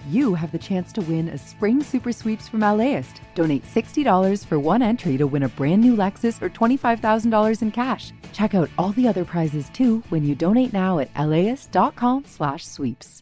you have the chance to win a Spring Super Sweeps from LAist. Donate $60 for one entry to win a brand new Lexus or $25,000 in cash. Check out all the other prizes too when you donate now at LAist.com/sweeps.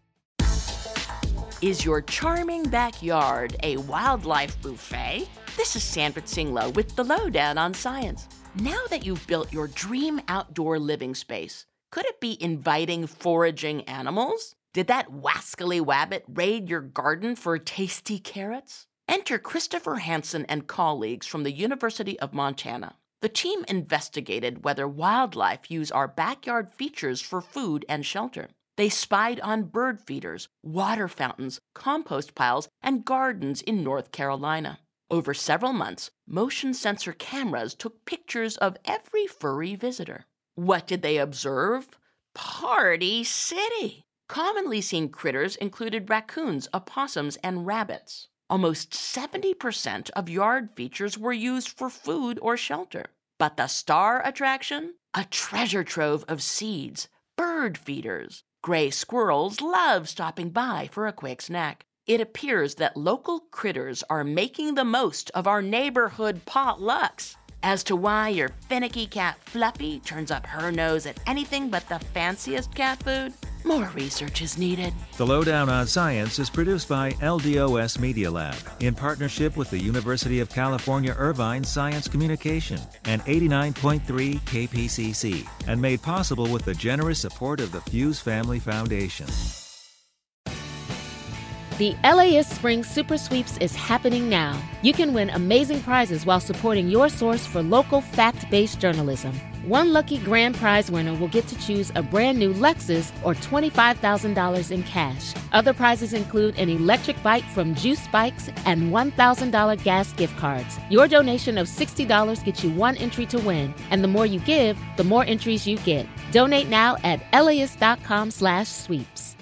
Is your charming backyard a wildlife buffet? This is Sandra Singlo with the Lowdown on Science. Now that you've built your dream outdoor living space, could it be inviting foraging animals? Did that wascally wabbit raid your garden for tasty carrots? Enter Christopher Hansen and colleagues from the University of Montana. The team investigated whether wildlife use our backyard features for food and shelter. They spied on bird feeders, water fountains, compost piles, and gardens in North Carolina. Over several months, motion sensor cameras took pictures of every furry visitor. What did they observe? Party City! Commonly seen critters included raccoons, opossums, and rabbits. Almost 70% of yard features were used for food or shelter. But the star attraction? A treasure trove of seeds, bird feeders. Gray squirrels love stopping by for a quick snack. It appears that local critters are making the most of our neighborhood potlucks. As to why your finicky cat Fluffy turns up her nose at anything but the fanciest cat food, more research is needed. The Lowdown on Science is produced by LDOS Media Lab in partnership with the University of California Irvine Science Communication and 89.3 KPCC, and made possible with the generous support of the Fuse Family Foundation. The LAist Spring Super Sweeps is happening now. You can win amazing prizes while supporting your source for local fact-based journalism. One lucky grand prize winner will get to choose a brand new Lexus or $25,000 in cash. Other prizes include an electric bike from Juice Bikes and $1,000 gas gift cards. Your donation of $60 gets you one entry to win, and the more you give, the more entries you get. Donate now at LAist.com/sweeps.